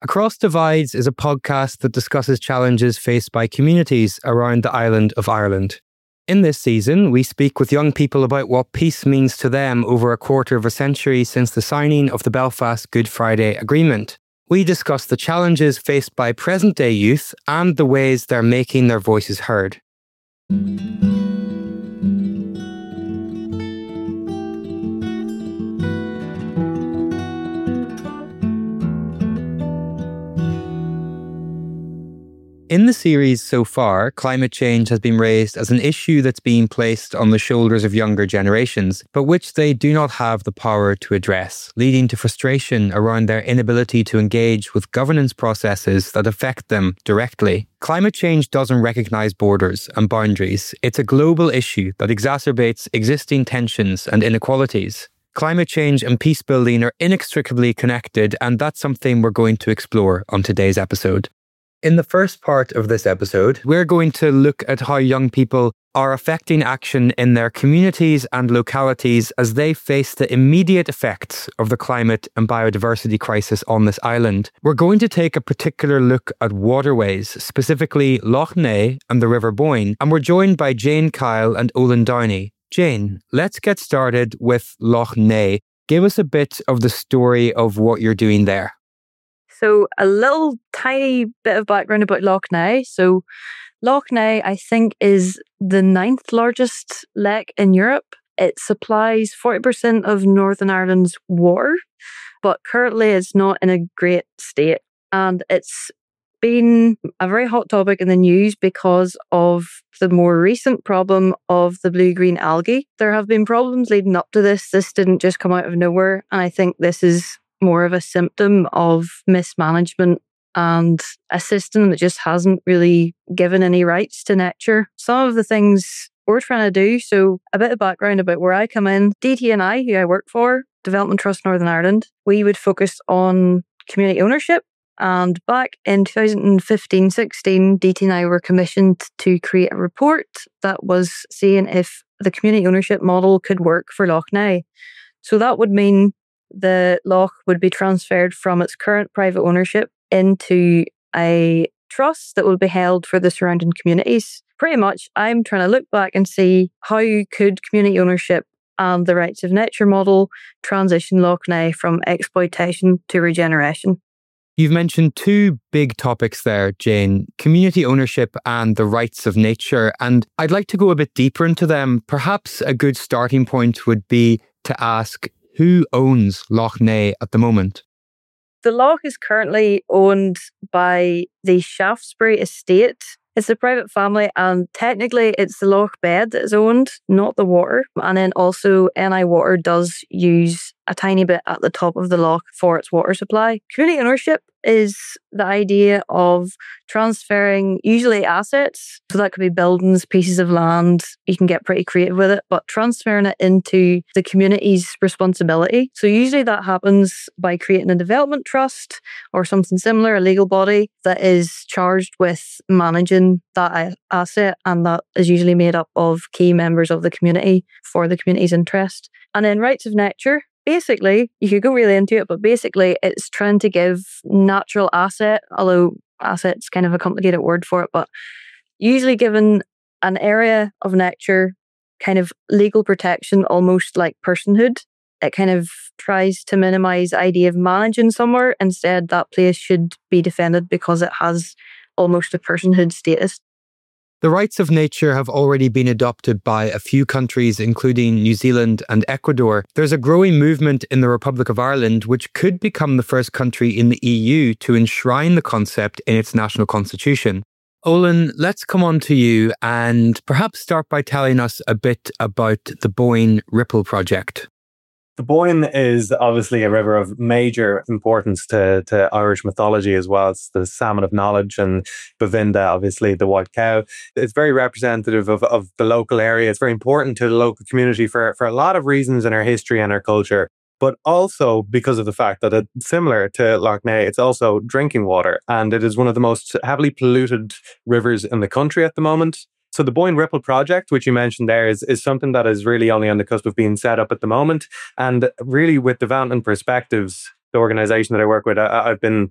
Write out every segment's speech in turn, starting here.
Across Divides is a podcast that discusses challenges faced by communities around the island of Ireland. In this season, we speak with young people about what peace means to them over a quarter of a century since the signing of the Belfast Good Friday Agreement. We discuss the challenges faced by present-day youth and the ways they're making their voices heard. In the series so far, climate change has been raised as an issue that's being placed on the shoulders of younger generations, but which they do not have the power to address, leading to frustration around their inability to engage with governance processes that affect them directly. Climate change doesn't recognise borders and boundaries. It's a global issue that exacerbates existing tensions and inequalities. Climate change and peace building are inextricably connected, and that's something we're going to explore on today's episode. In the first part of this episode, we're going to look at how young people are affecting action in their communities and localities as they face the immediate effects of the climate and biodiversity crisis on this island. We're going to take a particular look at waterways, specifically Lough Neagh and the River Boyne, and we're joined by Jane Kyle and Olin Downey. Jane, let's get started with Lough Neagh. Give us a bit of the story of what you're doing there. So a little tiny bit of background about Lough Neagh. So Lough Neagh, I think, is the 9th largest lake in Europe. It supplies 40% of Northern Ireland's water, but currently it's not in a great state. And it's been a very hot topic in the news because of the more recent problem of the blue-green algae. There have been problems leading up to this. This didn't just come out of nowhere. And I think this is more of a symptom of mismanagement and a system that just hasn't really given any rights to nature. Some of the things we're trying to do, so a bit of background about where I come in. DT&I, who I work for, Development Trust Northern Ireland, we would focus on community ownership. And back in 2015-16, DT and I were commissioned to create a report that was seeing if the community ownership model could work for Lough Neagh. So that would mean the loch would be transferred from its current private ownership into a trust that will be held for the surrounding communities. Pretty much, I'm trying to look back and see how could community ownership and the rights of nature model transition Lough Neagh from exploitation to regeneration. You've mentioned two big topics there, Jane, community ownership and the rights of nature. And I'd like to go a bit deeper into them. Perhaps a good starting point would be to ask, who owns Lough Neagh at the moment? The loch is currently owned by the Shaftesbury Estate. It's a private family, and technically it's the loch bed that is owned, not the water. And then also NI Water does use a tiny bit at the top of the loch for its water supply. Community ownership is the idea of transferring usually assets. So that could be buildings, pieces of land. You can get pretty creative with it, but transferring it into the community's responsibility. So usually that happens by creating a development trust or something similar, a legal body that is charged with managing that asset, and that is usually made up of key members of the community for the community's interest. And then rights of nature. Basically, you could go really into it, but basically it's trying to give natural asset, although asset's kind of a complicated word for it, but usually given an area of nature kind of legal protection, almost like personhood. It kind of tries to minimize the idea of managing somewhere. Instead, that place should be defended because it has almost a personhood status. The rights of nature have already been adopted by a few countries, including New Zealand and Ecuador. There's a growing movement in the Republic of Ireland, which could become the first country in the EU to enshrine the concept in its national constitution. Olin, let's come on to you and perhaps start by telling us a bit about the Boyne Ripple project. The Boyne is obviously a river of major importance to Irish mythology as well. It's the salmon of knowledge, and Govinda, obviously the white cow. It's very representative of the local area. It's very important to the local community for a lot of reasons in our history and our culture. But also because of the fact that it's similar to Lough Neagh, it's also drinking water. And it is one of the most heavily polluted rivers in the country at the moment. So the Boyne Ripple project, which you mentioned there, is something that is really only on the cusp of being set up at the moment. And really with Development Perspectives, the organisation that I work with, I've been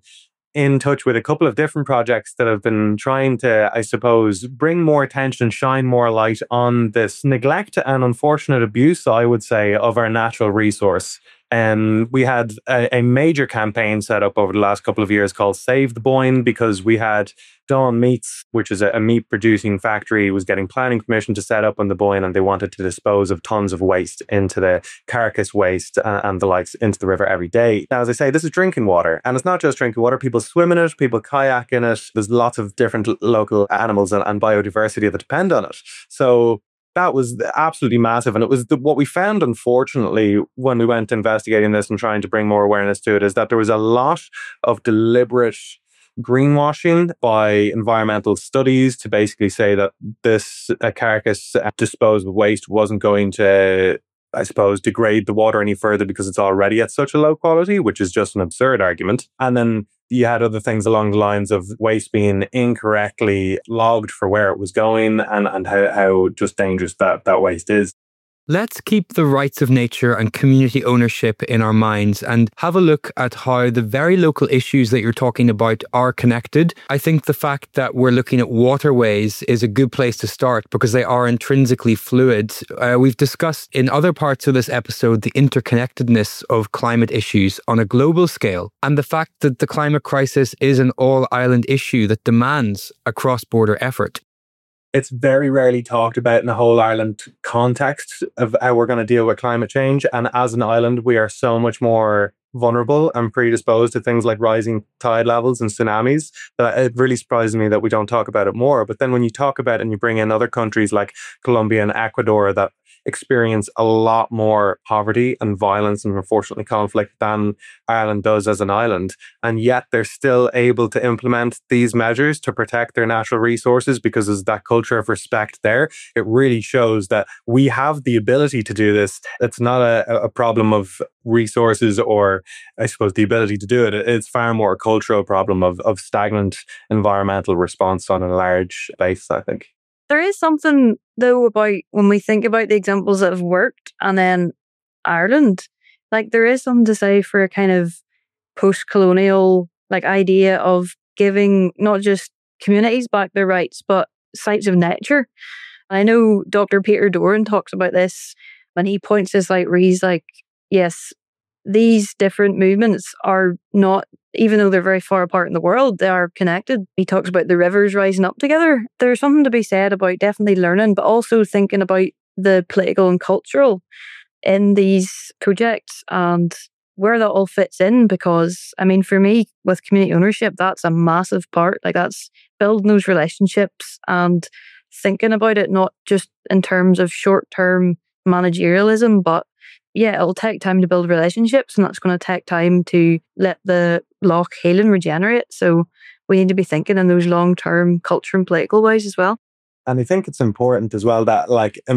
in touch with a couple of different projects that have been trying to, I suppose, bring more attention, shine more light on this neglect and unfortunate abuse, I would say, of our natural resource. And we had a major campaign set up over the last couple of years called Save the Boyne, because we had Dawn Meats, which is a meat producing factory, was getting planning permission to set up on the Boyne, and they wanted to dispose of tons of waste into the carcass waste and the likes into the river every day. Now, as I say, this is drinking water, and it's not just drinking water. People swim in it, people kayak in it. There's lots of different local animals and biodiversity that depend on it. So that was absolutely massive. And it was what we found, unfortunately, when we went investigating this and trying to bring more awareness to it, is that there was a lot of deliberate greenwashing by environmental studies to basically say that this carcass disposed of waste wasn't going to, I suppose, degrade the water any further because it's already at such a low quality, which is just an absurd argument. And then you had other things along the lines of waste being incorrectly logged for where it was going and how just dangerous that waste is. Let's keep the rights of nature and community ownership in our minds and have a look at how the very local issues that you're talking about are connected. I think the fact that we're looking at waterways is a good place to start because they are intrinsically fluid. We've discussed in other parts of this episode the interconnectedness of climate issues on a global scale and the fact that the climate crisis is an all-island issue that demands a cross-border effort. It's very rarely talked about in a whole Ireland context of how we're going to deal with climate change. And as an island, we are so much more vulnerable and predisposed to things like rising tide levels and tsunamis that it really surprises me that we don't talk about it more. But then when you talk about it and you bring in other countries like Colombia and Ecuador that experience a lot more poverty and violence and unfortunately conflict than Ireland does as an island. And yet they're still able to implement these measures to protect their natural resources because there's that culture of respect there. It really shows that we have the ability to do this. It's not a problem of resources or, I suppose, the ability to do it. It's far more a cultural problem of stagnant environmental response on a large base, I think. There is something, though, about when we think about the examples that have worked and then Ireland, like there is something to say for a kind of post-colonial like idea of giving not just communities back their rights, but sites of nature. I know Dr. Peter Doran talks about this when he points this out where he's like, yes, these different movements are not, even though they're very far apart in the world, they are connected. He talks about the rivers rising up together. There's something to be said about definitely learning, but also thinking about the political and cultural in these projects and where that all fits in. Because, I mean, for me, with community ownership, that's a massive part. Like that's building those relationships and thinking about it, not just in terms of short-term managerialism, but yeah, it'll take time to build relationships and that's going to take time to let the loch heal and regenerate. So we need to be thinking in those long-term culture and political ways as well. And I think it's important as well that,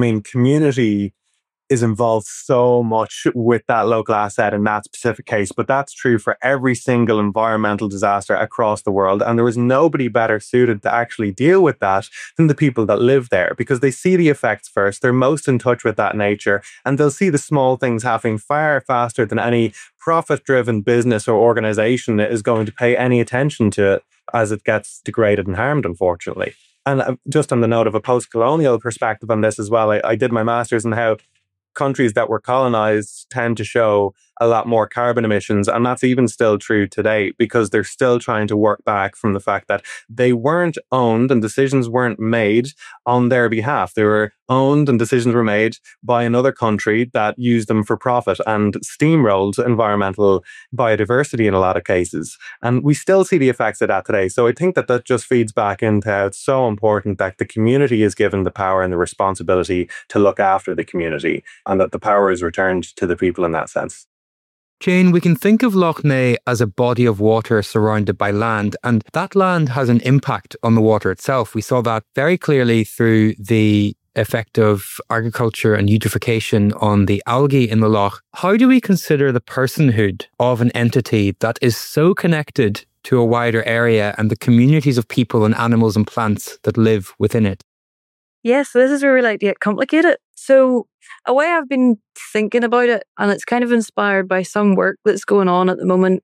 community is involved so much with that local asset in that specific case, but that's true for every single environmental disaster across the world. And there is nobody better suited to actually deal with that than the people that live there, because they see the effects first. They're most in touch with that nature, and they'll see the small things happening far faster than any profit-driven business or organization is going to pay any attention to it as it gets degraded and harmed, unfortunately. And just on the note of a post-colonial perspective on this as well, I did my master's in how countries that were colonized tend to show a lot more carbon emissions. And that's even still true today because they're still trying to work back from the fact that they weren't owned and decisions weren't made on their behalf. They were owned and decisions were made by another country that used them for profit and steamrolled environmental biodiversity in a lot of cases. And we still see the effects of that today. So I think that just feeds back into how it's so important that the community is given the power and the responsibility to look after the community and that the power is returned to the people in that sense. Jane, we can think of Lough Neagh as a body of water surrounded by land, and that land has an impact on the water itself. We saw that very clearly through the effect of agriculture and eutrophication on the algae in the loch. How do we consider the personhood of an entity that is so connected to a wider area and the communities of people and animals and plants that live within it? Yes, this is where we like to get complicated. So a way I've been thinking about it, and it's kind of inspired by some work that's going on at the moment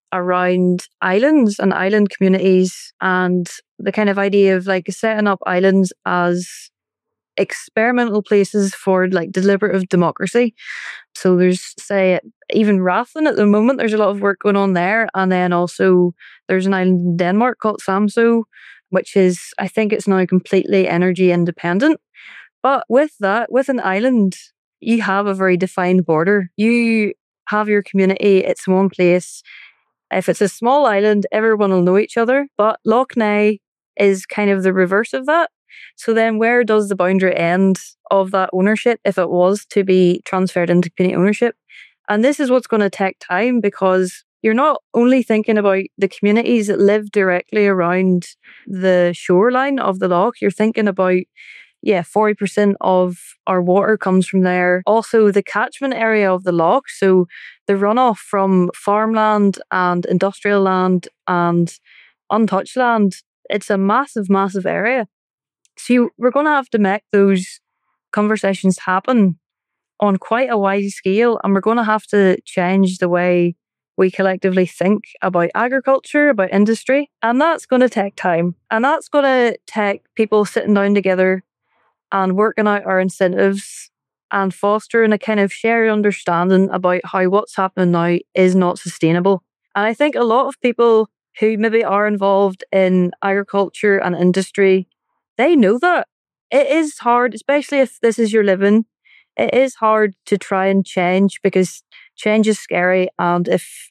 around islands and island communities, and the kind of idea of like setting up islands as experimental places for like deliberative democracy. So there's, say, even Rathlin at the moment, there's a lot of work going on there. And then also there's an island in Denmark called Samsø, which is, I think it's now completely energy independent. But with that, with an island, you have a very defined border. You have your community, it's one place. If it's a small island, everyone will know each other. But Lough Neagh is kind of the reverse of that. So then where does the boundary end of that ownership if it was to be transferred into community ownership? And this is what's going to take time, because you're not only thinking about the communities that live directly around the shoreline of the loch, you're thinking about 40% of our water comes from there. Also, the catchment area of the loch, so the runoff from farmland and industrial land and untouched land, it's a massive, massive area. So we're going to have to make those conversations happen on quite a wide scale, and we're going to have to change the way we collectively think about agriculture, about industry, and that's going to take time. And that's going to take people sitting down together and working out our incentives and fostering a kind of shared understanding about how what's happening now is not sustainable. And I think a lot of people who maybe are involved in agriculture and industry, they know that. It is hard, especially if this is your living. It is hard to try and change because change is scary. And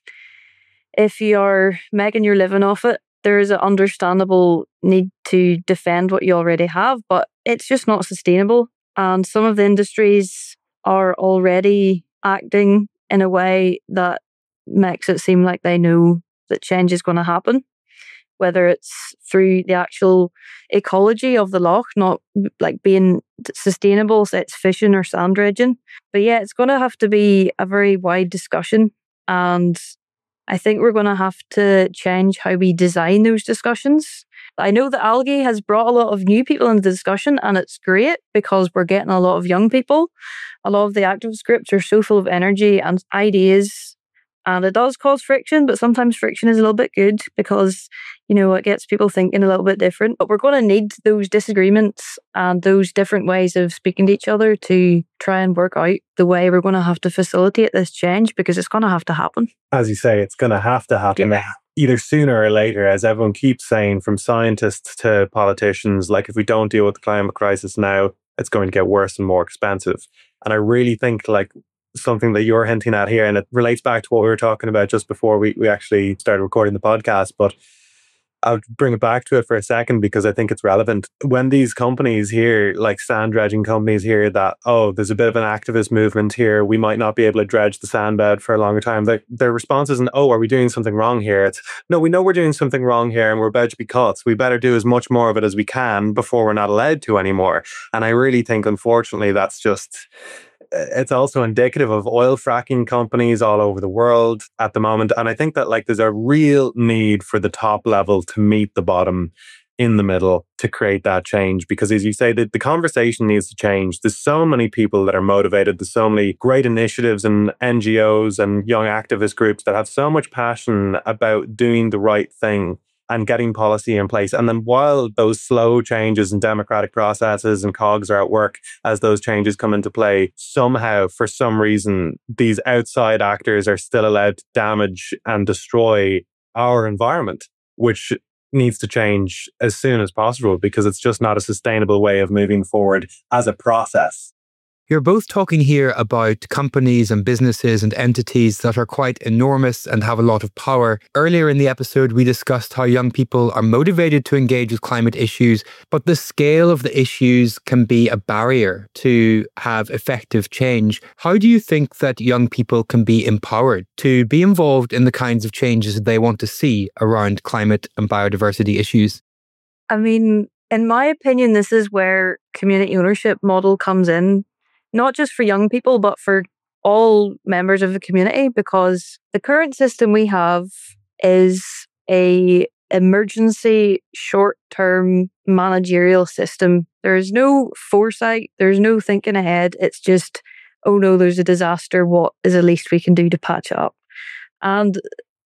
if you're making your living off it, there is an understandable need to defend what you already have, but it's just not sustainable. And some of the industries are already acting in a way that makes it seem like they know that change is going to happen, whether it's through the actual ecology of the loch, not like being sustainable, so it's fishing or sand dredging. But yeah, it's going to have to be a very wide discussion. And I think we're going to have to change how we design those discussions. I know that algae has brought a lot of new people into the discussion, and it's great because we're getting a lot of young people. A lot of the activist groups are so full of energy and ideas, and it does cause friction, but sometimes friction is a little bit good because, you know, it gets people thinking a little bit different. But we're going to need those disagreements and those different ways of speaking to each other to try and work out the way we're going to have to facilitate this change, because it's going to have to happen. As you say, it's going to happen. Yeah. Either sooner or later, as everyone keeps saying, from scientists to politicians, like if we don't deal with the climate crisis now, it's going to get worse and more expensive. And I really think like something that you're hinting at here, and it relates back to what we were talking about just before we actually started recording the podcast, but I'll bring it back to it for a second because I think it's relevant. When these companies here, like sand dredging companies here, that, oh, there's a bit of an activist movement here, we might not be able to dredge the sand bed for a longer time. Their response isn't, oh, are we doing something wrong here? It's, no, we know we're doing something wrong here and we're about to be caught. So we better do as much more of it as we can before we're not allowed to anymore. And I really think, unfortunately, that's just... it's also indicative of oil fracking companies all over the world at the moment. And I think that like there's a real need for the top level to meet the bottom in the middle to create that change. Because as you say, the conversation needs to change. There's so many people that are motivated. There's so many great initiatives and NGOs and young activist groups that have so much passion about doing the right thing and getting policy in place. And then while those slow changes in democratic processes and cogs are at work, as those changes come into play, somehow, for some reason, these outside actors are still allowed to damage and destroy our environment, which needs to change as soon as possible because it's just not a sustainable way of moving forward as a process. You're both talking here about companies and businesses and entities that are quite enormous and have a lot of power. Earlier in the episode, we discussed how young people are motivated to engage with climate issues, but the scale of the issues can be a barrier to have effective change. How do you think that young people can be empowered to be involved in the kinds of changes they want to see around climate and biodiversity issues? I mean, in my opinion, this is where community ownership model comes in. Not just for young people, but for all members of the community, because the current system we have is a emergency short-term managerial system. There's no foresight, there's no thinking ahead. It's just, oh no, there's a disaster. What is the least we can do to patch up? And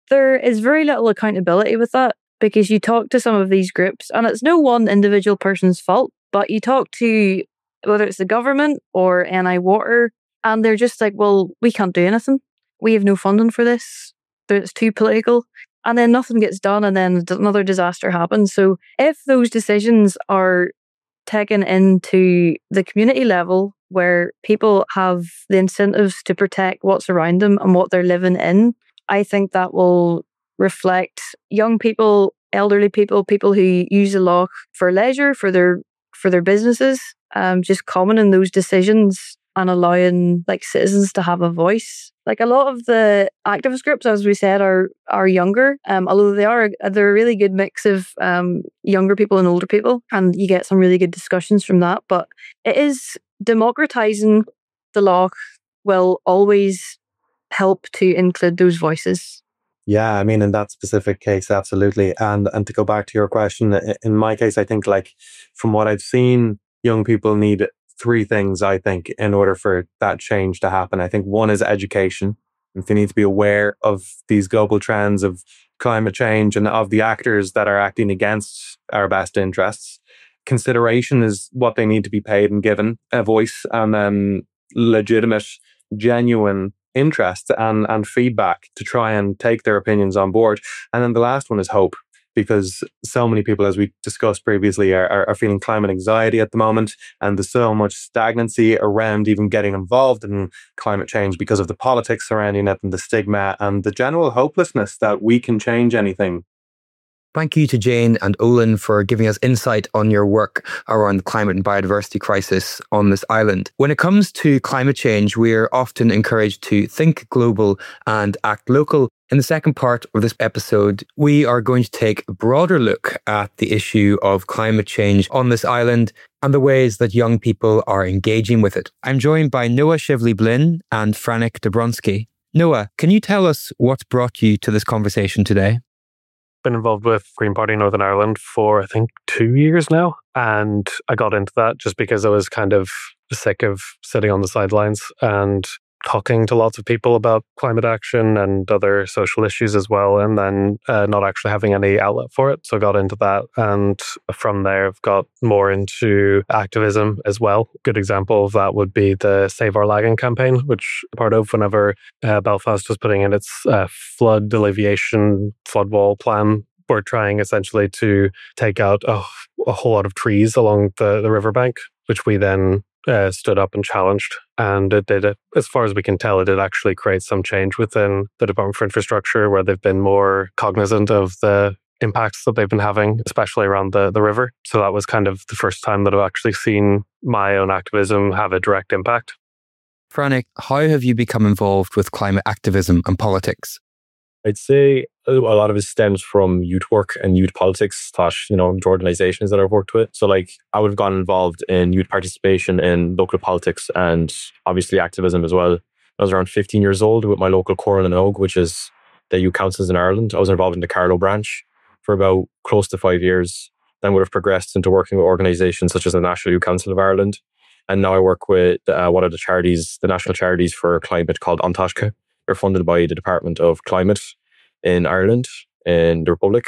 There is very little accountability with that because you talk to some of these groups and it's no one individual person's fault, but you talk to whether it's the government or NI Water and they're just like, well, we can't do anything. We have no funding for this. It's too political. And then nothing gets done and then another disaster happens. So if those decisions are taken into the community level where people have the incentives to protect what's around them and what they're living in, I think that will reflect young people, elderly people, people who use the loch for leisure, for their businesses, just commenting those decisions and allowing like citizens to have a voice. Like a lot of the activist groups, as we said, are younger, although they're a really good mix of younger people and older people, and you get some really good discussions from that. But it is democratizing the loch will always help to include those voices. Yeah, I mean, in that specific case, absolutely. And to go back to your question, in my case, I think like from what I've seen, young people need three things, I think, in order for that change to happen. I think one is education. If they need to be aware of these global trends of climate change and of the actors that are acting against our best interests. Consideration is what they need to be paid and given a voice, and then legitimate, genuine interest and feedback to try and take their opinions on board. And then the last one is hope, because so many people, as we discussed previously, are feeling climate anxiety at the moment, and there's so much stagnancy around even getting involved in climate change because of the politics surrounding it and the stigma and the general hopelessness that we can change anything. Thank you to Jane and Olin for giving us insight on your work around the climate and biodiversity crisis on this island. When it comes to climate change, we're often encouraged to think global and act local. In the second part of this episode, we are going to take a broader look at the issue of climate change on this island and the ways that young people are engaging with it. I'm joined by Noah Shively-Blin and Frank Dobronsky. Noah, can you tell us what brought you to this conversation today? Been involved with Green Party Northern Ireland for I think 2 years now, and I got into that just because I was kind of sick of sitting on the sidelines and talking to lots of people about climate action and other social issues as well, and then not actually having any outlet for it. So I got into that, and from there I've got more into activism as well. Good example of that would be the Save Our Lagan campaign, which I'm part of whenever Belfast was putting in its flood alleviation flood wall plan. We're trying essentially to take out a whole lot of trees along the riverbank, which we then stood up and challenged, and it did, as far as we can tell, it did actually create some change within the Department for Infrastructure, where they've been more cognizant of the impacts that they've been having, especially around the river. So that was kind of the first time that I've actually seen my own activism have a direct impact. Frank, how have you become involved with climate activism and politics? I'd say a lot of it stems from youth work and youth politics / the organizations that I've worked with. So I would have gotten involved in youth participation in local politics and obviously activism as well. I was around 15 years old with my local Corran and Og, which is the youth councils in Ireland. I was involved in the Carlow branch for about close to 5 years. Then would have progressed into working with organizations such as the National Youth Council of Ireland. And now I work with one of the charities, the national charities for climate called An Taisce. They're funded by the Department of Climate in Ireland, in the Republic.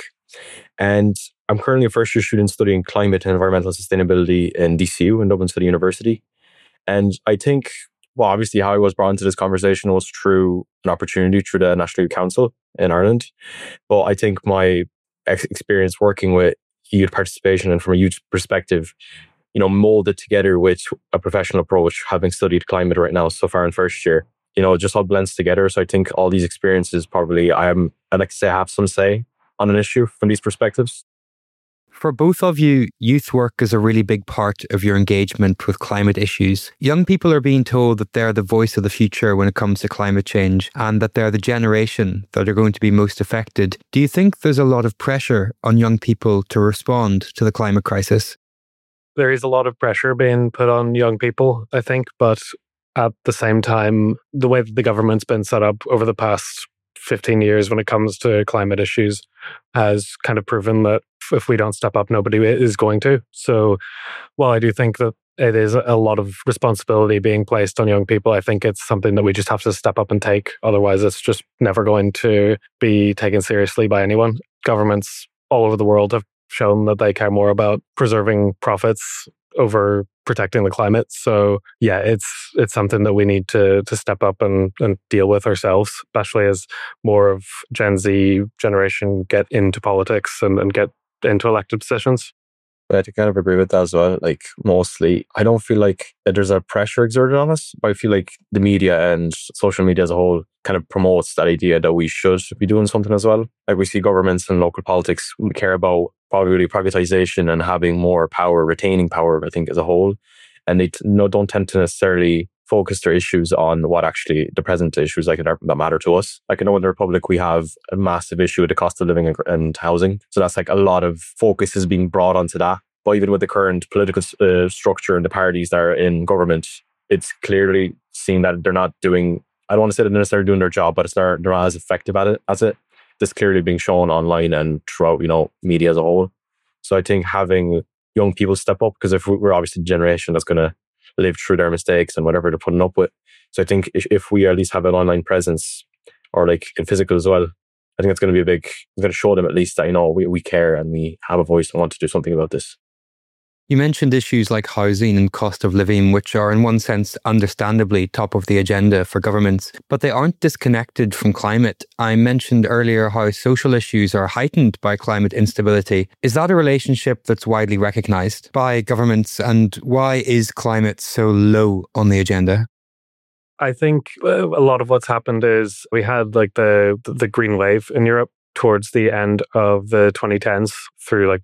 And I'm currently a first year student studying climate and environmental sustainability in DCU, in Dublin City University. And I think, obviously how I was brought into this conversation was through an opportunity through the National Youth Council in Ireland. But I think my experience working with youth participation and from a youth perspective, molded together with a professional approach, having studied climate right now so far in first year, it just all blends together. So I think all these experiences probably, I'd like to say I have some say on an issue from these perspectives. For both of you, youth work is a really big part of your engagement with climate issues. Young people are being told that they're the voice of the future when it comes to climate change and that they're the generation that are going to be most affected. Do you think there's a lot of pressure on young people to respond to the climate crisis? There is a lot of pressure being put on young people, I think, but at the same time, the way that the government's been set up over the past 15 years when it comes to climate issues has kind of proven that if we don't step up, nobody is going to. So while I do think that it is a lot of responsibility being placed on young people. I think it's something that we just have to step up and take. Otherwise, it's just never going to be taken seriously by anyone. Governments all over the world have shown that they care more about preserving profits over protecting the climate. So yeah, it's something that we need to step up and deal with ourselves, especially as more of Gen Z generation get into politics and get into elected positions. But I kind of agree with that as well. Like, mostly, I don't feel like there's a pressure exerted on us, but I feel like the media and social media as a whole kind of promotes that idea that we should be doing something as well. Like, we see governments and local politics care about probably privatization and having more power, retaining power, I think, as a whole. And they don't tend to necessarily focus their issues on what actually the present issues like that matter to us. Like, I know in the Republic, we have a massive issue with the cost of living and housing. So that's like a lot of focus is being brought onto that. But even with the current political structure and the parties that are in government, it's clearly seen that they're not doing, I don't want to say that they're necessarily doing their job, but they're not as effective at it as it. This clearly being shown online and throughout, media as a whole. So I think having young people step up, because if we're obviously the generation that's going to live through their mistakes and whatever they're putting up with. So I think if we at least have an online presence or like in physical as well, I think it's going to be it's going to show them at least that, we care and we have a voice and want to do something about this. You mentioned issues like housing and cost of living, which are in one sense understandably top of the agenda for governments, but they aren't disconnected from climate. I mentioned earlier how social issues are heightened by climate instability. Is that a relationship that's widely recognised by governments, and why is climate so low on the agenda? I think a lot of what's happened is we had like the green wave in Europe towards the end of the 2010s through like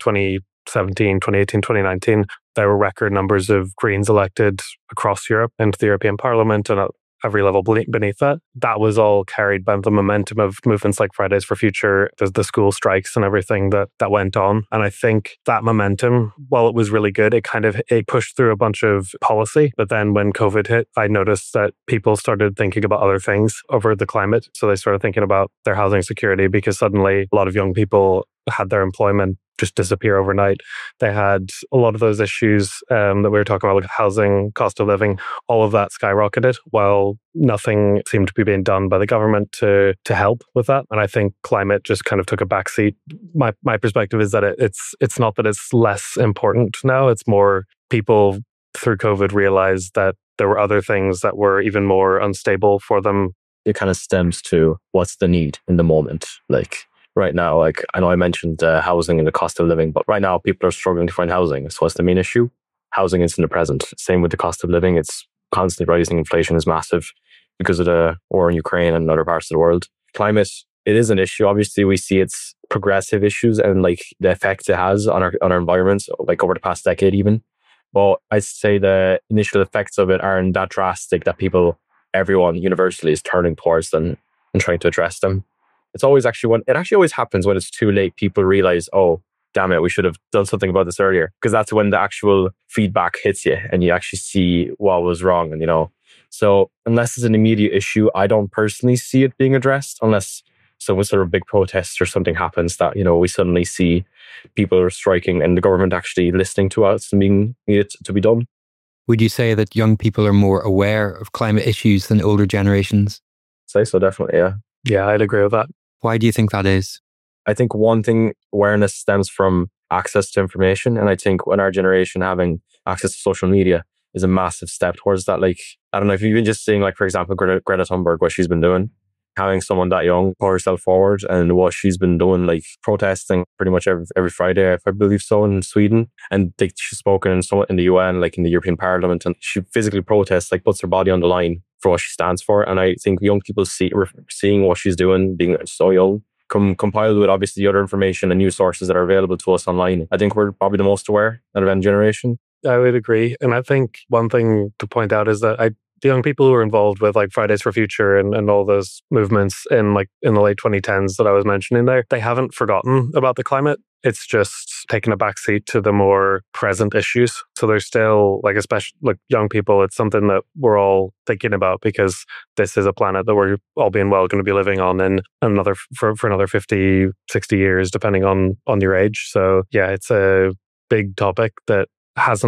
2017, 2018, 2019, there were record numbers of Greens elected across Europe into the European Parliament and at every level beneath that. That was all carried by the momentum of movements like Fridays for Future, the school strikes and everything that went on. And I think that momentum, while it was really good, it pushed through a bunch of policy. But then when COVID hit, I noticed that people started thinking about other things over the climate. So they started thinking about their housing security, because suddenly a lot of young people had their employment just disappear overnight. They had a lot of those issues that we were talking about, like housing, cost of living, all of that skyrocketed while nothing seemed to be being done by the government to help with that. And I think climate just kind of took a backseat. My perspective is that it's not that it's less important now. It's more people through COVID realized that there were other things that were even more unstable for them. It kind of stems to what's the need in the moment. Like, right now, like, I know I mentioned housing and the cost of living, but right now people are struggling to find housing. So what's the main issue? Housing is in the present. Same with the cost of living. It's constantly rising. Inflation is massive because of the war in Ukraine and other parts of the world. Climate, it is an issue. Obviously, we see its progressive issues and like the effects it has on our environments, like over the past decade even. But I'd say the initial effects of it aren't that drastic that everyone universally is turning towards them and trying to address them. It's always it actually always happens when it's too late. People realize, oh, damn it, we should have done something about this earlier. Because that's when the actual feedback hits you and you actually see what was wrong. And, so unless it's an immediate issue, I don't personally see it being addressed unless some sort of big protest or something happens that, we suddenly see people are striking and the government actually listening to us and being needed to be done. Would you say that young people are more aware of climate issues than older generations? I'd say so, definitely, yeah. Yeah, I'd agree with that. Why do you think that is? I think one thing, awareness stems from access to information. And I think when our generation having access to social media is a massive step towards that. Like, I don't know if you've been just seeing, like, for example, Greta Thunberg, what she's been doing, having someone that young pour herself forward and what she's been doing, like protesting pretty much every Friday, if I believe so, in Sweden. And she's spoken in the UN, like in the European Parliament, and she physically protests, like puts her body on the line for what she stands for. And I think young people seeing what she's doing, being so young, compiled with obviously the other information and news sources that are available to us online, I think we're probably the most aware out of any generation. I would agree. And I think one thing to point out is that the young people who were involved with like Fridays for Future and all those movements in the late 2010s that I was mentioning there, they haven't forgotten about the climate. It's just taken a backseat to the more present issues. So there's still, like, especially like young people, it's something that we're all thinking about because this is a planet that we're all being well going to be living on in for another 50, 60 years, depending on your age. So yeah, it's a big topic that hasn't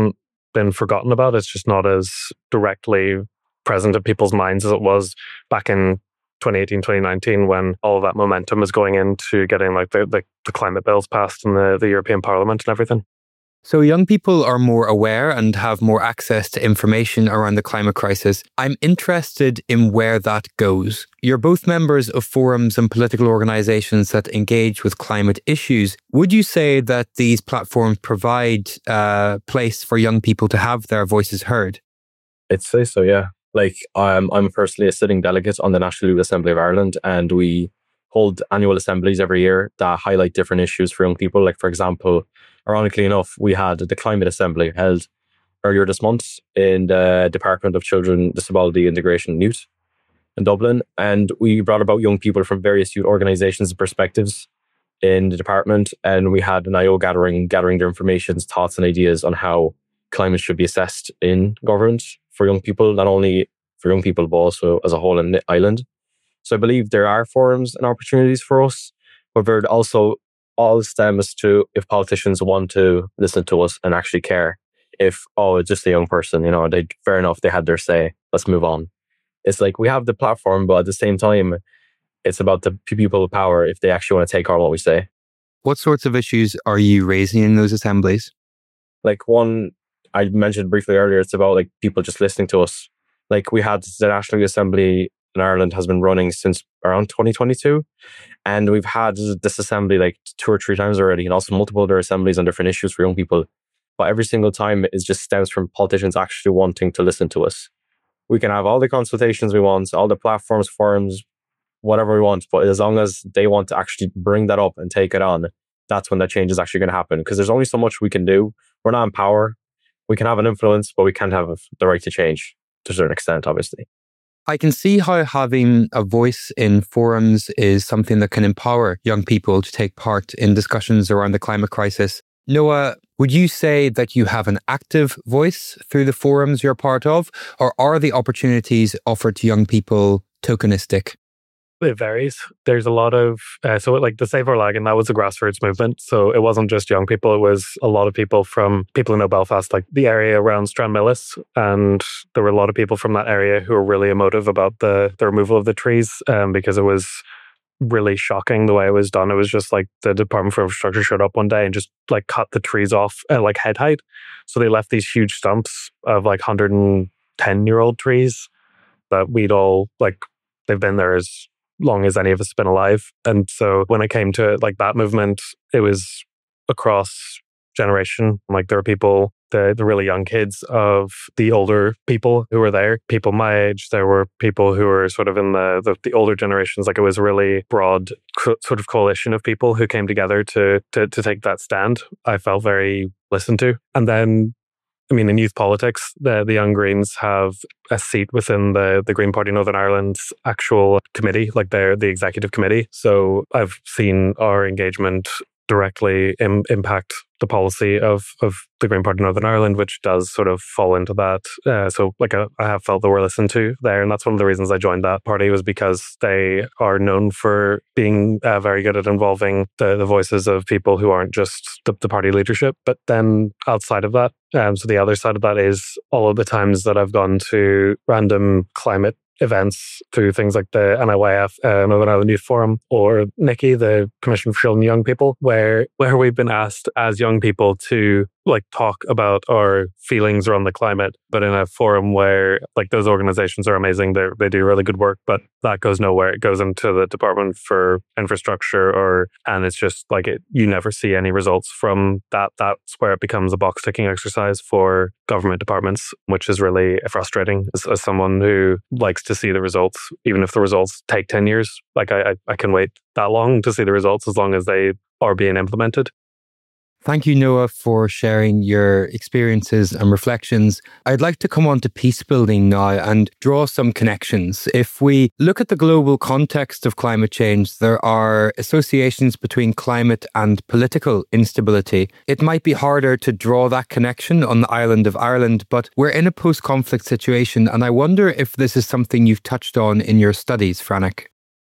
been forgotten about. It's just not as directly present in people's minds as it was back in 2018, 2019, when all of that momentum was going into getting like the climate bills passed in the European Parliament and everything. So young people are more aware and have more access to information around the climate crisis. I'm interested in where that goes. You're both members of forums and political organisations that engage with climate issues. Would you say that these platforms provide a place for young people to have their voices heard? I'd say so, yeah. Like, I'm personally a sitting delegate on the National Youth Assembly of Ireland, and we hold annual assemblies every year that highlight different issues for young people. Like, for example, ironically enough, we had the Climate Assembly held earlier this month in the Department of Children, Disability, Integration and Youth in Dublin. And we brought about young people from various youth organisations and perspectives in the department. And we had an I.O. gathering their information, thoughts and ideas on how climate should be assessed in government for young people, not only for young people, but also as a whole in the island. So I believe there are forums and opportunities for us, but there also all stems to if politicians want to listen to us and actually care. If, it's just a young person, fair enough, they had their say, let's move on. It's like we have the platform, but at the same time, it's about the people with power if they actually want to take on what we say. What sorts of issues are you raising in those assemblies? Like one I mentioned briefly earlier, it's about like people just listening to us. Like we had the National Youth Assembly in Ireland has been running since around 2022. And we've had this assembly like 2 or 3 times already, and also multiple other assemblies on different issues for young people. But every single time it just stems from politicians actually wanting to listen to us. We can have all the consultations we want, all the platforms, forums, whatever we want. But as long as they want to actually bring that up and take it on, that's when that change is actually going to happen. Because there's only so much we can do. We're not in power. We can have an influence, but we can't have the right to change to a certain extent, obviously. I can see how having a voice in forums is something that can empower young people to take part in discussions around the climate crisis. Noah, would you say that you have an active voice through the forums you're part of, or are the opportunities offered to young people tokenistic? It varies. There's a lot of, so like the Save Our Lagan, that was a grassroots movement. So it wasn't just young people, it was a lot of people from people who know Belfast, like the area around Stranmillis. And there were a lot of people from that area who were really emotive about the removal of the trees because it was really shocking the way it was done. It was just like the Department for Infrastructure showed up one day and just like cut the trees off at like head height. So they left these huge stumps of like 110-year-old trees that we'd all like, they've been there as long as any of us have been alive. And so when it came to like that movement, it was across generation. Like there were people, the really young kids of the older people who were there, people my age. There were people who were sort of in the older generations. Like it was a really broad sort of coalition of people who came together to take that stand. I felt very listened to. And then I mean, in youth politics, the Young Greens have a seat within the Green Party Northern Ireland's actual committee, like they're the executive committee. So I've seen our engagement directly impact the policy of the Green Party Northern Ireland, which does sort of fall into that. So like I have felt that we're listened to there. And that's one of the reasons I joined that party, was because they are known for being very good at involving the voices of people who aren't just the party leadership. But then outside of that, so the other side of that is all of the times that I've gone to random climate events through things like the NIYF, Northern Ireland Youth Forum, or NICI, the Commission for Children and Young People, where we've been asked as young people to like talk about our feelings around the climate, but in a forum where like those organizations are amazing, they do really good work, but that goes nowhere. It goes into the Department for Infrastructure, and it's just like you never see any results from that. That's where it becomes a box ticking exercise for government departments, which is really frustrating as someone who likes to see the results, even if the results take 10 years. Like I can wait that long to see the results as long as they are being implemented. Thank you, Noah, for sharing your experiences and reflections. I'd like to come on to peace building now and draw some connections. If we look at the global context of climate change, there are associations between climate and political instability. It might be harder to draw that connection on the island of Ireland, but we're in a post-conflict situation, and I wonder if this is something you've touched on in your studies, Franek.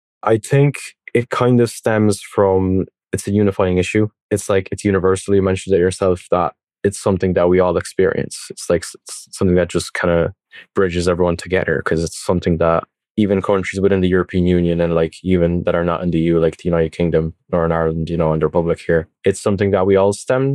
I think it kind of stems from, it's a unifying issue. It's like, it's universal. You mentioned it yourself, that it's something that we all experience. It's like it's something that just kind of bridges everyone together, because it's something that even countries within the European Union and like even that are not in the EU, like the United Kingdom, Northern Ireland, and the Republic here, it's something that we all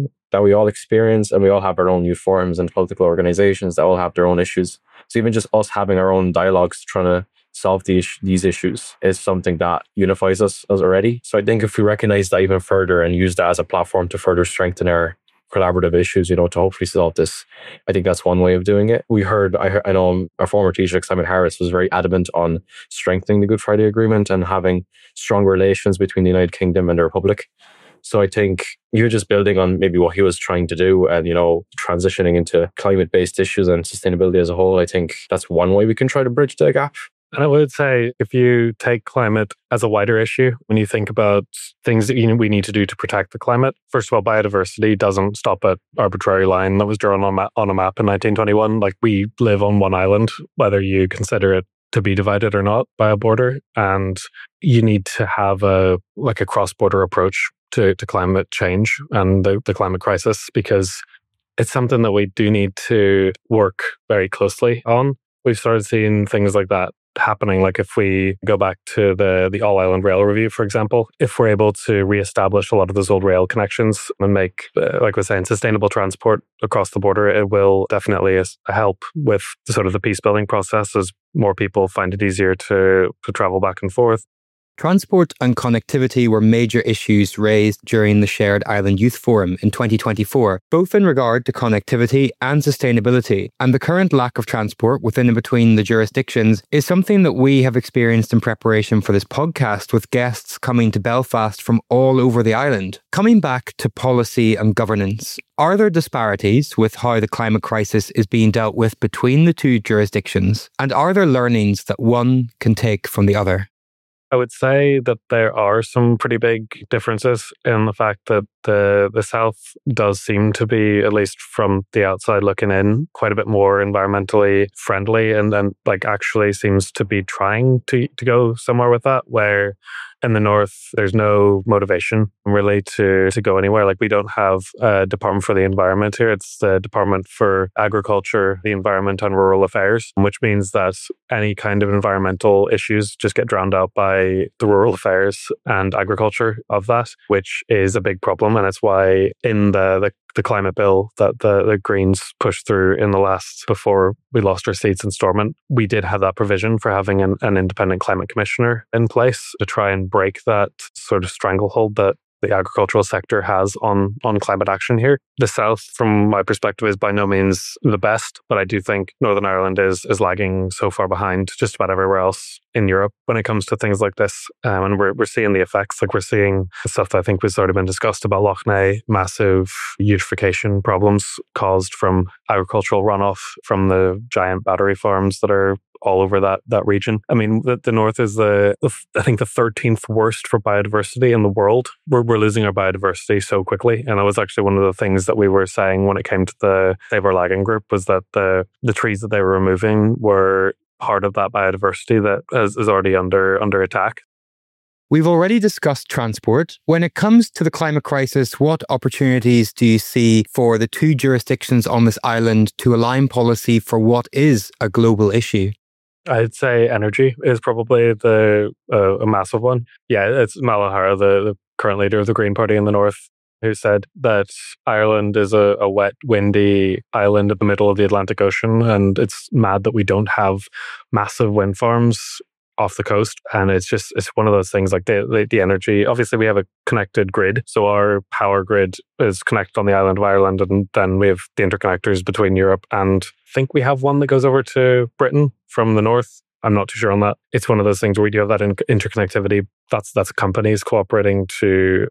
experience, and we all have our own youth forums and political organizations that all have their own issues. So even just us having our own dialogues trying to solve these issues is something that unifies us as already. So I think if we recognize that even further and use that as a platform to further strengthen our collaborative issues, to hopefully solve this, I think that's one way of doing it. I know our former Taoiseach, Simon Harris, was very adamant on strengthening the Good Friday Agreement and having strong relations between the United Kingdom and the Republic. So I think you're just building on maybe what he was trying to do and, transitioning into climate-based issues and sustainability as a whole. I think that's one way we can try to bridge the gap. And I would say if you take climate as a wider issue, when you think about things that we need to do to protect the climate, first of all, biodiversity doesn't stop at arbitrary line that was drawn on a map in 1921. Like, we live on one island, whether you consider it to be divided or not by a border. And you need to have a cross-border approach to climate change and the climate crisis, because it's something that we do need to work very closely on. We've started seeing things like that happening. Like, if we go back to the All-Island Rail Review, for example, if we're able to reestablish a lot of those old rail connections and make, like we're saying, sustainable transport across the border, it will definitely help with the sort of the peace-building process as more people find it easier to travel back and forth. Transport and connectivity were major issues raised during the Shared Island Youth Forum in 2024, both in regard to connectivity and sustainability. And the current lack of transport within and between the jurisdictions is something that we have experienced in preparation for this podcast, with guests coming to Belfast from all over the island. Coming back to policy and governance, are there disparities with how the climate crisis is being dealt with between the two jurisdictions? And are there learnings that one can take from the other? I would say that there are some pretty big differences in the fact that the South does seem to be, at least from the outside looking in, quite a bit more environmentally friendly, and then actually seems to be trying to go somewhere with that, where in the North, there's no motivation really to go anywhere. Like, we don't have a Department for the Environment here. It's the Department for Agriculture, the Environment and Rural Affairs, which means that any kind of environmental issues just get drowned out by the rural affairs and agriculture of that, which is a big problem. And it's why in the climate bill that the Greens pushed through before we lost our seats in Stormont, we did have that provision for having an independent climate commissioner in place to try and break that sort of stranglehold that the agricultural sector has on climate action here. The South, from my perspective, is by no means the best, but I do think Northern Ireland is lagging so far behind just about everywhere else in Europe when it comes to things like this. And we're seeing the effects. Like, we're seeing stuff that I think has already been discussed about Lough Neagh, massive eutrophication problems caused from agricultural runoff from the giant battery farms that are all over that region. I mean, the North is I think the 13th worst for biodiversity in the world. We're losing our biodiversity so quickly. And that was actually one of the things that we were saying when it came to the Save Our Lagan group, was that the trees that they were removing were part of that biodiversity that is already under attack. We've already discussed transport. When it comes to the climate crisis, what opportunities do you see for the two jurisdictions on this island to align policy for what is a global issue? I'd say energy is probably a massive one. Yeah, it's Mal O'Hara, the current leader of the Green Party in the North, who said that Ireland is a wet, windy island in the middle of the Atlantic Ocean, and it's mad that we don't have massive wind farms off the coast. And it's one of those things, like the energy. Obviously, we have a connected grid, so our power grid is connected on the island of Ireland, and then we have the interconnectors between Europe, and I think we have one that goes over to Britain from the north. I'm not too sure on that. It's one of those things where we do have that interconnectivity. That's companies cooperating to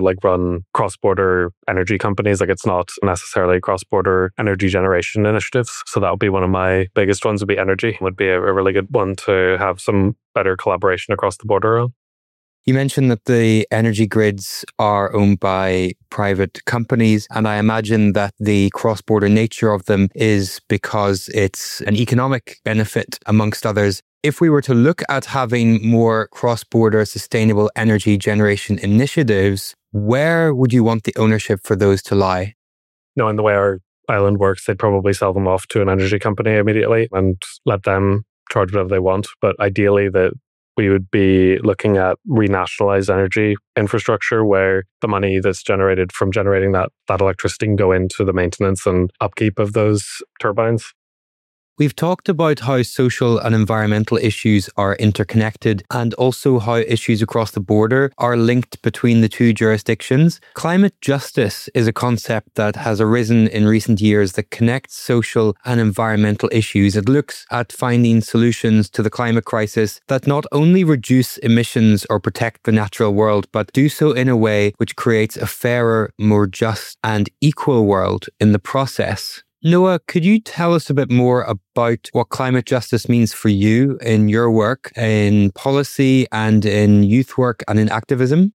run cross-border energy companies. Like, it's not necessarily cross-border energy generation initiatives. So that would be one of my biggest ones. Would be energy. Would be a really good one to have some better collaboration across the border on. You mentioned that the energy grids are owned by private companies, and I imagine that the cross-border nature of them is because it's an economic benefit, amongst others. If we were to look at having more cross-border sustainable energy generation initiatives, where would you want the ownership for those to lie? knowing the way our island works, they'd probably sell them off to an energy company immediately and let them charge whatever they want. But ideally, that we would be looking at renationalized energy infrastructure where the money that's generated from generating that electricity can go into the maintenance and upkeep of those turbines. We've talked about how social and environmental issues are interconnected and also how issues across the border are linked between the two jurisdictions. Climate justice is a concept that has arisen in recent years that connects social and environmental issues. It looks at finding solutions to the climate crisis that not only reduce emissions or protect the natural world, but do so in a way which creates a fairer, more just and equal world in the process. Noah, could you tell us a bit more about what climate justice means for you in your work in policy and in youth work and in activism?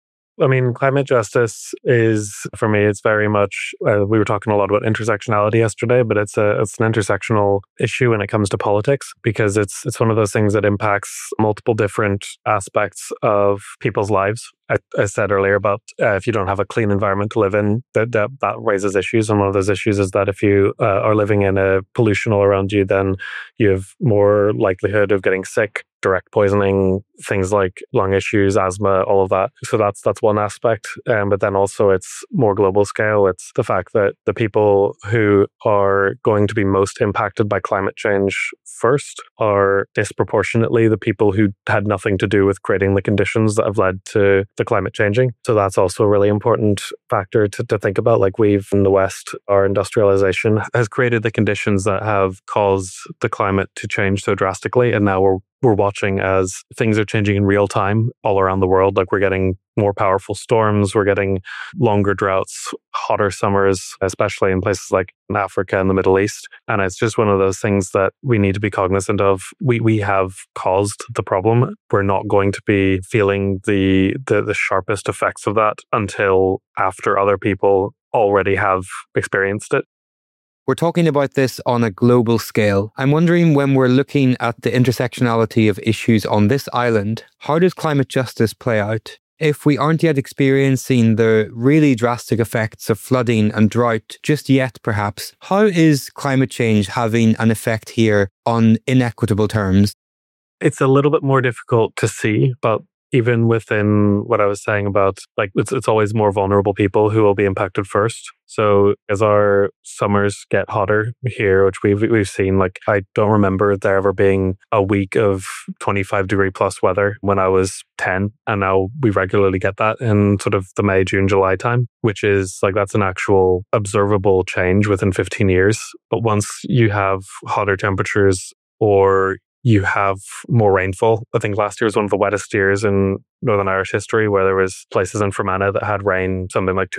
I mean, climate justice is, for me, it's very much, we were talking a lot about intersectionality yesterday, but it's an intersectional issue when it comes to politics, because it's one of those things that impacts multiple different aspects of people's lives. I said earlier about if you don't have a clean environment to live in, that raises issues. And one of those issues is that if you are living in a pollution all around you, then you have more likelihood of getting sick, direct poisoning, things like lung issues, asthma, all of that. So that's one aspect. But then also it's more global scale. It's the fact that the people who are going to be most impacted by climate change first are disproportionately the people who had nothing to do with creating the conditions that have led to the climate changing. So that's also a really important factor to think about. Like, we've in the West, our industrialization has created the conditions that have caused the climate to change so drastically. And now we're watching as things are changing in real time all around the world. Like, we're getting more powerful storms, we're getting longer droughts, hotter summers, especially in places like in Africa and the Middle East. And it's just one of those things that we need to be cognizant of. We have caused the problem. We're not going to be feeling the sharpest effects of that until after other people already have experienced it. We're talking about this on a global scale. I'm wondering, when we're looking at the intersectionality of issues on this island, how does climate justice play out? If we aren't yet experiencing the really drastic effects of flooding and drought just yet, perhaps, how is climate change having an effect here on inequitable terms? It's a little bit more difficult to see, but even within what I was saying about, like, it's always more vulnerable people who will be impacted first. So as our summers get hotter here, which we've seen, like, I don't remember there ever being a week of 25 degree plus weather when I was 10. And now we regularly get that in sort of the May, June, July time, which is like, that's an actual observable change within 15 years. But once you have hotter temperatures or you have more rainfall. I think last year was one of the wettest years in Northern Irish history, where there was places in Fermanagh that had rain something like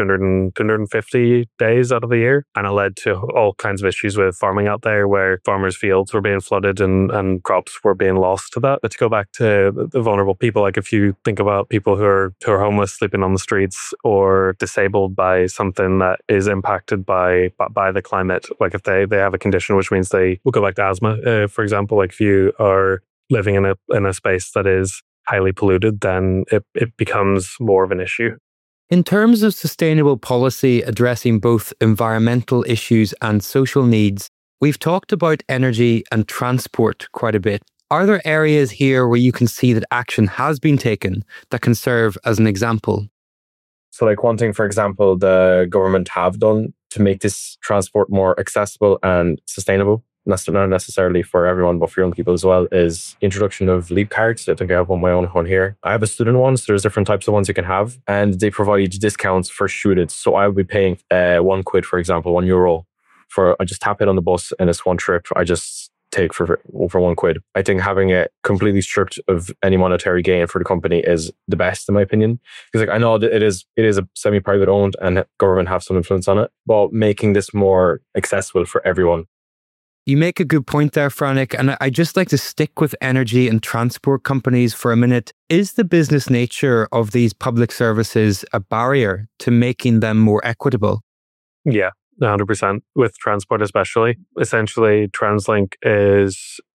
250 days out of the year. And it led to all kinds of issues with farming out there, where farmers' fields were being flooded and crops were being lost to that. But to go back to the vulnerable people, like, if you think about people who are homeless, sleeping on the streets, or disabled by something that is impacted by the climate, like if they have a condition which means we'll go back to asthma, for example, like if you are living in a space that is highly polluted, then it becomes more of an issue. In terms of sustainable policy addressing both environmental issues and social needs, we've talked about energy and transport quite a bit. Are there areas here where you can see that action has been taken that can serve as an example? So, like, one thing, for example, the government have done to make this transport more accessible and sustainable, not necessarily for everyone, but for young people as well, is introduction of leap cards. I think I have my own one here. I have a student one, so there's different types of ones you can have, and they provide discounts for students. So I would be paying £1, for example, €1 I just tap it on the bus, and it's one trip I just take for £1. I think having it completely stripped of any monetary gain for the company is the best, in my opinion. Because, like, I know that it is a semi-private owned and government have some influence on it, but making this more accessible for everyone. You make a good point there, Frannick, and I'd just like to stick with energy and transport companies for a minute. Is the business nature of these public services a barrier to making them more equitable? Yeah, 100%. With transport especially. Essentially, TransLink is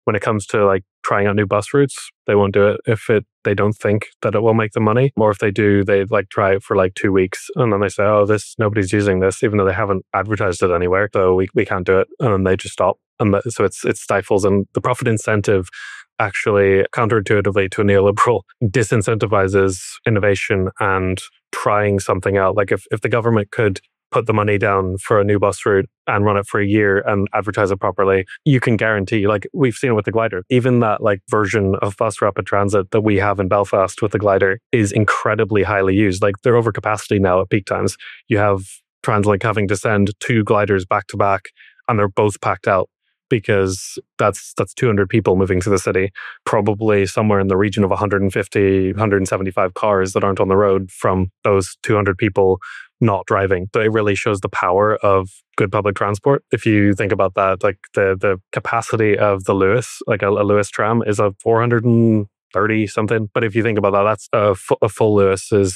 when it comes to like trying out new bus routes, they won't do it if they don't think that it will make them money. Or if they do, they like try it for like 2 weeks and then they say, oh, nobody's using this, even though they haven't advertised it anywhere. So we can't do it. And then they just stop. And so it stifles, and the profit incentive actually counterintuitively to a neoliberal disincentivizes innovation and trying something out. Like if the government could put the money down for a new bus route and run it for a year and advertise it properly, you can guarantee, like we've seen it with the glider, even that like version of bus rapid transit that we have in Belfast with the glider is incredibly highly used. Like they're over capacity now at peak times. You have TransLink having to send 2 gliders back to back and they're both packed out, because that's 200 people moving to the city, probably somewhere in the region of 150, 175 cars that aren't on the road from those 200 people not driving. So it really shows the power of good public transport. If you think about that, like the capacity of the Lewis, like a Lewis tram is a 430 something. But if you think about that, that's a full Lewis is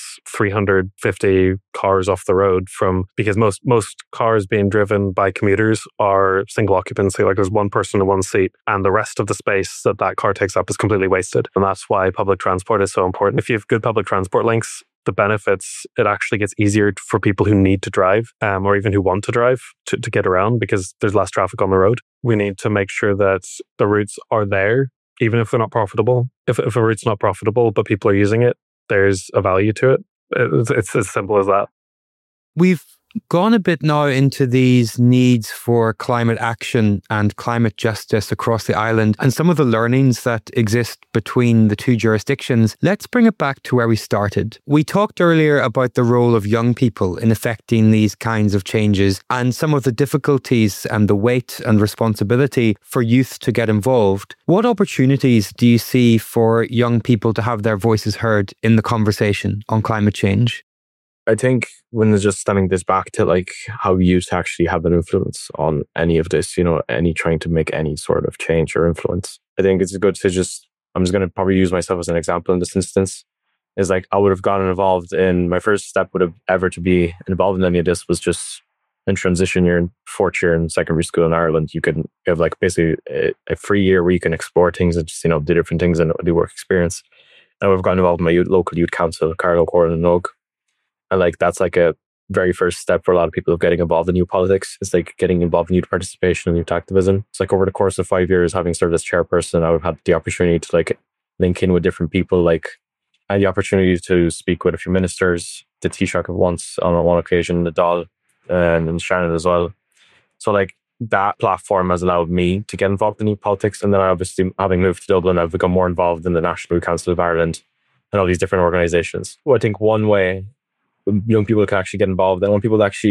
350 cars off the road because most cars being driven by commuters are single occupancy, like there's one person in one seat, and the rest of the space that car takes up is completely wasted. And that's why public transport is so important. If you have good public transport links, the benefits, it actually gets easier for people who need to drive or even who want to drive to get around, because there's less traffic on the road. We need to make sure that the routes are there, even if they're not profitable. If a route's not profitable, but people are using it, there's a value to it. It's as simple as that. We've gone a bit now into these needs for climate action and climate justice across the island and some of the learnings that exist between the two jurisdictions. Let's bring it back to where we started. We talked earlier about the role of young people in affecting these kinds of changes and some of the difficulties and the weight and responsibility for youth to get involved. What opportunities do you see for young people to have their voices heard in the conversation on climate change? I think when it's just stemming this back to like how youth actually have an influence on any of this, any trying to make any sort of change or influence. I think it's good to I'm just going to probably use myself as an example in this instance, is like I would have gotten involved in, my first step would have ever to be involved in any of this was just in transition year and 4th year in secondary school in Ireland. You can have like basically a free year where you can explore things and just, do different things and do work experience. I would have gotten involved in my local youth council, Carlow, Corran and Og. And like that's like a very first step for a lot of people of getting involved in youth politics. It's like getting involved in youth participation and youth activism. It's like over the course of 5 years, having served as chairperson, I would have had the opportunity to like link in with different people. Like I had the opportunity to speak with a few ministers, the Taoiseach once on one occasion, the Dáil and Shannon as well. So like that platform has allowed me to get involved in youth politics. And then obviously having moved to Dublin, I've become more involved in the National Youth Council of Ireland and all these different organisations. Well, I think one way young people can actually get involved, and when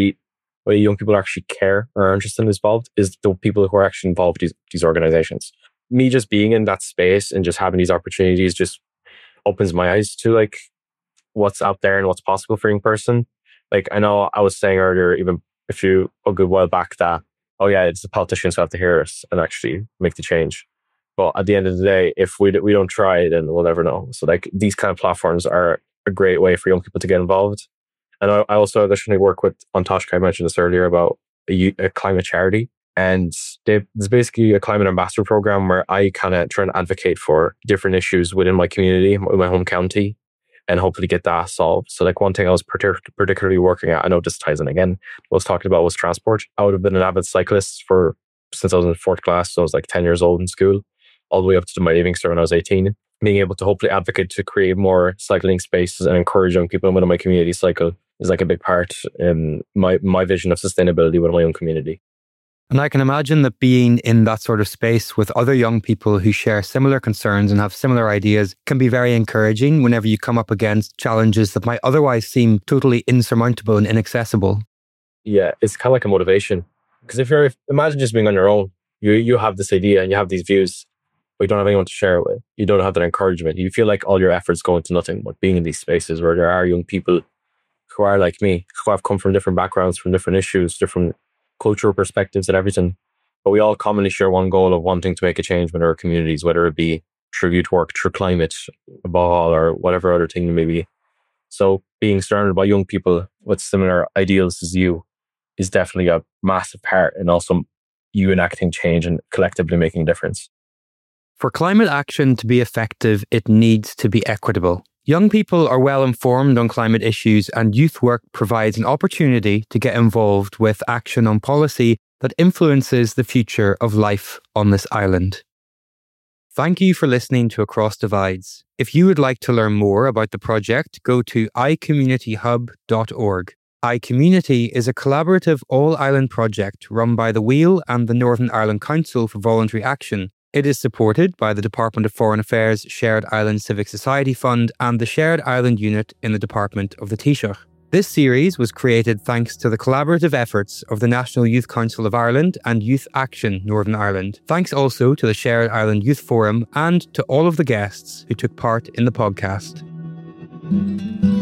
young people actually care or are interested and involved, is the people who are actually involved with these organizations. Me just being in that space and just having these opportunities just opens my eyes to like what's out there and what's possible for a young person. Like I know I was saying earlier, even a good while back, that it's the politicians who have to hear us and actually make the change. But at the end of the day, if we don't try, then we'll never know. So like these kind of platforms are a great way for young people to get involved. And I also additionally work with, on Toshka, I mentioned this earlier, about a climate charity. And there's basically a climate ambassador program where I kind of try and advocate for different issues within my community, my home county, and hopefully get that solved. So like one thing I was particularly working at, I know this ties in again, was talking about was transport. I would have been an avid cyclist since I was in 4th class. So I was like 10 years old in school, all the way up to my leaving cert when I was 18. Being able to hopefully advocate to create more cycling spaces and encourage young people within my community cycle is like a big part in my vision of sustainability with my own community. And I can imagine that being in that sort of space with other young people who share similar concerns and have similar ideas can be very encouraging whenever you come up against challenges that might otherwise seem totally insurmountable and inaccessible. Yeah, it's kind of like a motivation. Because imagine just being on your own, you have this idea and you have these views, but you don't have anyone to share it with. You don't have that encouragement. You feel like all your efforts go into nothing. But being in these spaces where there are young people who are like me, who have come from different backgrounds, from different issues, different cultural perspectives and everything. But we all commonly share one goal of wanting to make a change in our communities, whether it be through youth work, through climate, above all, or whatever other thing it may be. So being surrounded by young people with similar ideals as you is definitely a massive part in also you enacting change and collectively making a difference. For climate action to be effective, it needs to be equitable. Young people are well informed on climate issues, and youth work provides an opportunity to get involved with action on policy that influences the future of life on this island. Thank you for listening to Across Divides. If you would like to learn more about the project, go to icommunityhub.org. iCommunity is a collaborative all-island project run by the Wheel and the Northern Ireland Council for Voluntary Action. It is supported by the Department of Foreign Affairs Shared Island Civic Society Fund and the Shared Island Unit in the Department of the Taoiseach. This series was created thanks to the collaborative efforts of the National Youth Council of Ireland and Youth Action Northern Ireland. Thanks also to the Shared Island Youth Forum and to all of the guests who took part in the podcast.